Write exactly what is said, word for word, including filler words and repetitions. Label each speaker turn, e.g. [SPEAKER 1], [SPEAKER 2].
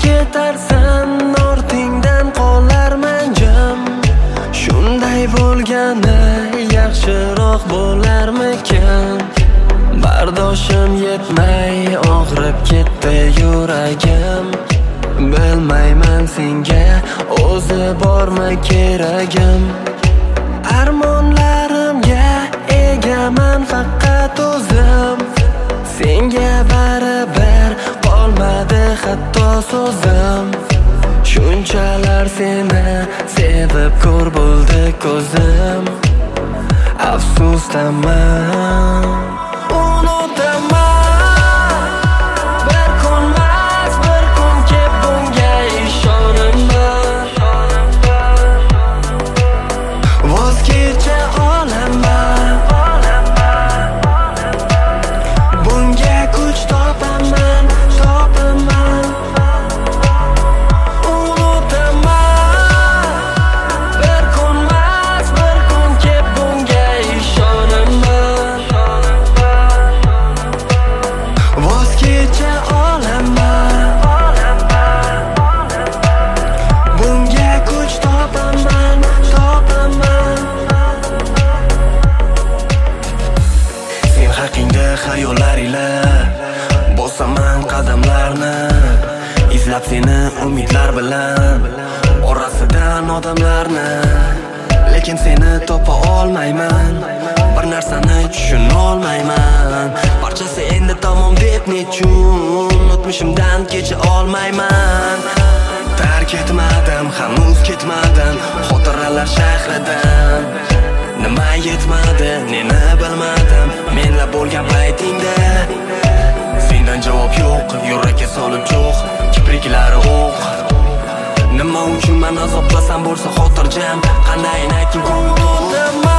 [SPEAKER 1] ketarsan ortingdan qolarman jam. Shunday bo'lgani yaxshiroq bo'larmikan? Bardoshim yetmay og'rib ketdi yuragim. Bilmayman senga o'zi bormi keragim. Armonlarimga egaman faqat o'zim. Senga baribir qolmadi hatto so'zim. Shunchalar seni sevib ko'r bo'ldi ko'zim. Afsusdaman, unutaman. Bir kunmas bir kun kelib bunga ishonaman. Voz kecha olaman, bunga kuch topaman, topaman. Unutaman. Bir kunmas bir kun kelib bunga ishonaman. Voz kecha olaman, bunga kuch topaman, topaman. Sen haqingda xayollar ila bosaman qadamlarni, izlab seni umidlar bilan orasidan odamlarni. Lekin seni topa olmayman, bir narsani tushuna olmayman. Barchasi endi tamom deb nechun o'tmishimdan kecha olmayman. Tark etmadim, hanuz ketmadim xotiralar shahridan. Nima yetmadi, neni bilmadim menla bo'lgan paytingda. Sendan javob yo'q, yurakka solib jo'q, kipriklari o'q. Nima uchun men azoblasam bo'lsa xotirjam, qanday ayting ko'nglim.